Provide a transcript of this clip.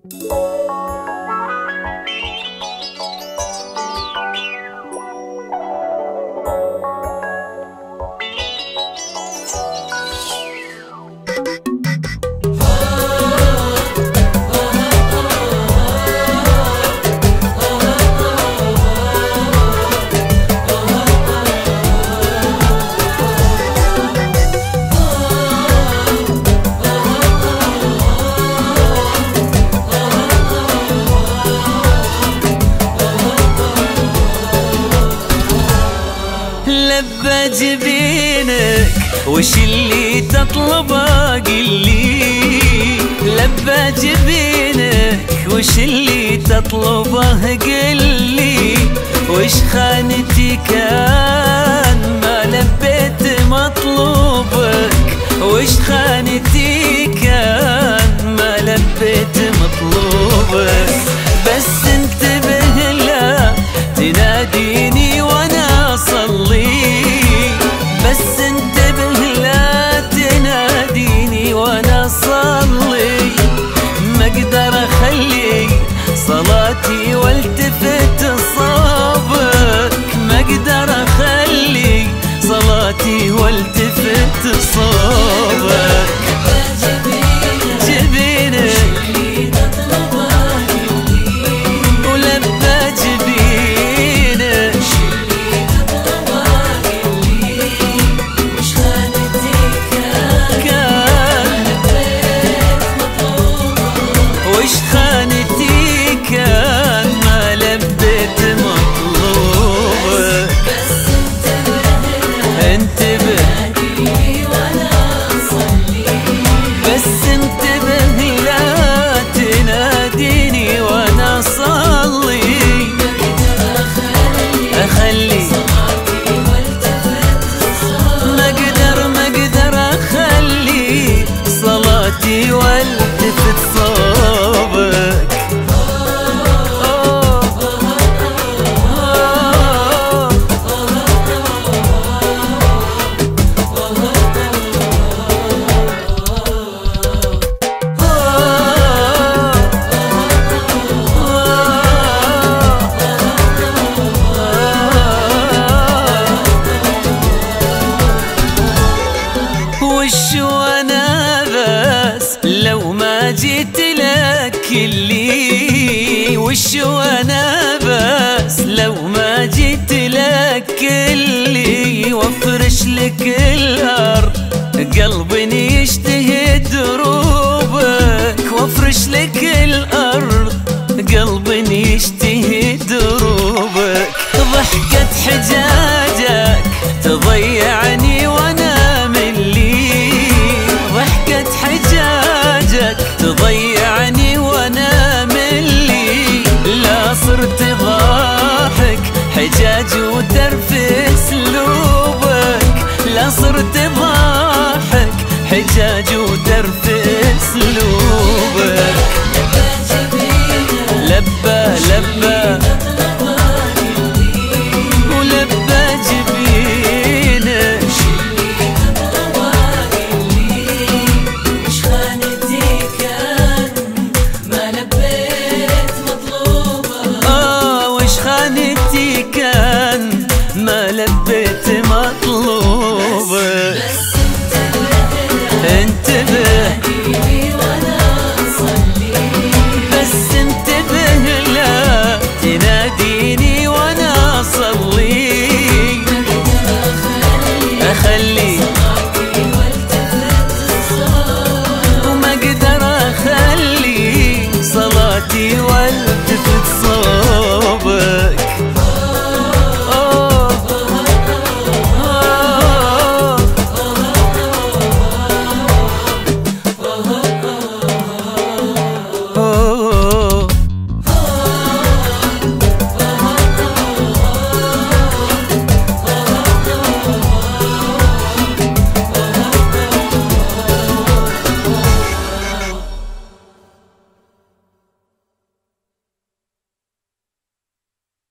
لبى جبينك وش اللي تطلبه قلي، لبى جبينك وش اللي تطلبه قلي، وش خانتي كان ما لبيت مطلوبك، وش خانتي كان ما لبيت مطلوبك. بس انتبه لا تناديني وانا اصلي، بس انتبه لا تناديني وانا اصلي، ما اقدر اخلي صلاتي والتفت صوبك، ما اقدر اخلي صلاتي والتفت صوبك. والتفت صوبك. وش وانا بس لو ما جيت لك كلي، وش وانا بس لو ما جيت لك كلي، وافرش لك الارض قلبي يشتهي دروبك، وافرش لك الارض قلبي يشتهي دروبك. ضحكة حجاجك تضيعني وانا ملي، ضحكة حجاجك تضيعني وانا ملي، لا صرت ضاحك حجاج وترف اسلوبك، لا صرت ضاحك حجاج وترف اسلوبك. لبى لبى ولبى جبينك، وش خانتي كان ما لبيت مطلوبك، وش خانتي كان ما لبيت مطلوبك. انتبه بس انتبه لا تناديني وانا اصلي، اخلي وما اقدر اخلي صلاتي والتفت صوبك.